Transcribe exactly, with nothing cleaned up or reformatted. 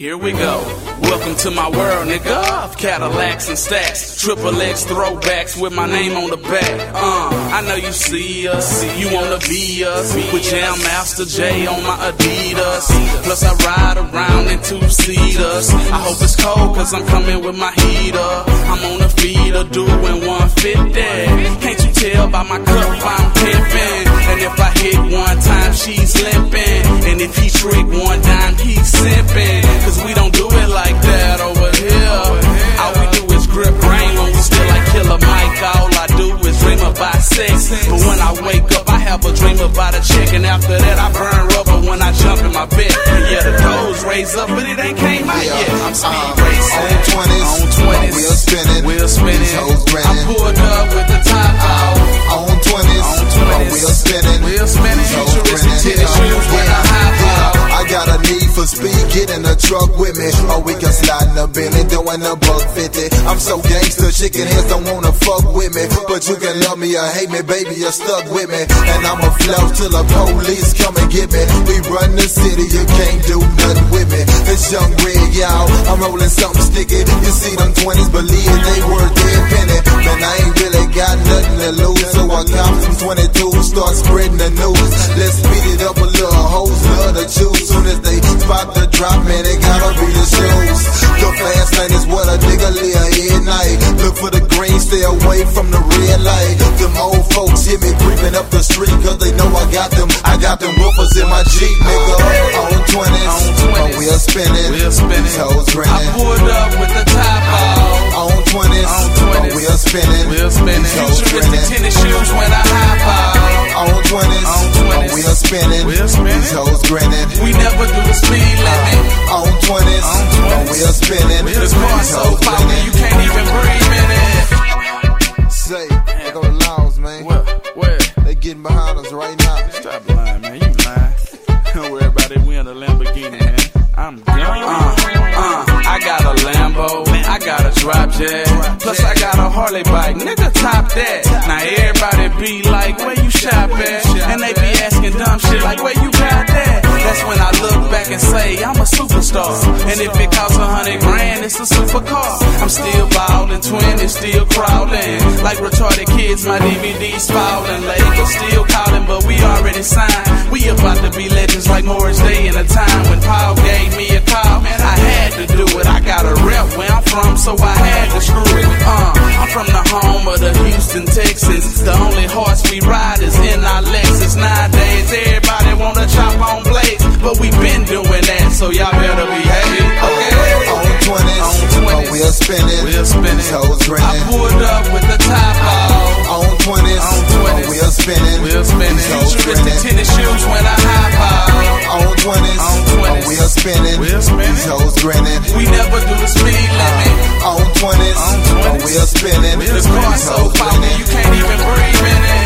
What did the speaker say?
Here we go. Welcome to my world, nigga. Of Cadillacs and stacks, triple X throwbacks with my name on the back. Uh, I know you see us, you wanna be us. With Jam Master J on my Adidas. Plus I ride around in two-seaters. I hope it's cold cause I'm coming with my heater. I'm on a feeder doing one fifty. Can't you tell by my cup I'm pimping? And if I hit one time, she's limping. And if he trick one dime, he's simping. Cause we don't do it like that over here. All we do is grip rain when we still like Killer Mike. All I do is dream about sex. But when I wake up, I have a dream about a chick. And after that, I burn rubber when I jump in my bed. And yeah, the doors raise up, but it ain't came out yet. I'm speed uh, racing. On twenties, on twenties, wheel spinning, wheel spinning. I pulled up with the top off. On twenties, on twenties, wheel spinning, wheel spinning. Futuristic tennis shoes with a high top. I got a need for speed, get in the truck with me. Or we can slide in the Bentley, doing a buck fifty. I'm so gangster, chicken heads don't wanna fuck with me. But you can love me or hate me, baby, you're stuck with me. And I'ma flout till the police come and get me. We run the city, you can't do nothing with me. It's Young Greg, y'all, I'm rolling something sticky. You see them twenties, believe it, they worth their penny. Man, I ain't really got nothing to lose, so I cop some twenty-twos, start spreading the news. Let's speed it up a little, hoes love to choose. Soon as they spot the drop, man, they gotta be the shoes. The fast lane is what a nigga live at night. Look for the green, stay away from the red light. Them old folks hear me creeping up the street, cause they know I got them. I got them woofers in my Jeep, nigga. On twenties, my wheel spinning, wheel spinning. Toes grinning. I pulled up with the top off. On twenties, on twenties, my wheel spinning, wheel spinning. Futuristic tennis shoes when I hop out. On twenties, on twenties, my wheel spinning, wheel spinning. Toes grinning. We never do the speed limit. On twenties, on twenties, my wheel spinning. The car so poppy you can't even breathe in it. Say, they go to Laos, man. Where? Where? They getting behind us right now. Stop lying, man. You lying. Don't worry about it. We in a Lamborghini, man. I'm gone. Uh, uh, I got a Lambo. I got a drop jet. Plus I got a Harley bike. Nigga, top that. Now everybody be like, where you shop at? And they be asking dumb shit like, where you got that? That's when I look back and say, I'm a superstar. And if it costs a hundred grand, it's a supercar. I'm still ballin', twenties still crawling. Like retarded kids, my D V D's falling. Label still calling, but we already signed. We about to be legends like Morris Day in a time when Paul gave me a call. Man, I had to do it. I got a rep where I'm from, so I had to screw it. Uh, I'm from the home of the Houston Texans. The only horse we ride is in our Lexus. Nowadays, everybody wanna chop on blades, but we been doing that, so y'all better behave. Okay. On twenties, on twenties, my wheel spinning, wheel spinning. Toes grinning. I pulled up with the top off. On twenties, on twenties, my wheel spinning, wheel spinning. Futuristic tennis shoes when I hop out. On twenties, on twenties, my wheel spinning, wheel spinning. Toes grinning. We never do the speed limit. On twenties, on twenties, my wheel spinning. The car so poppy you can't even breathe in it.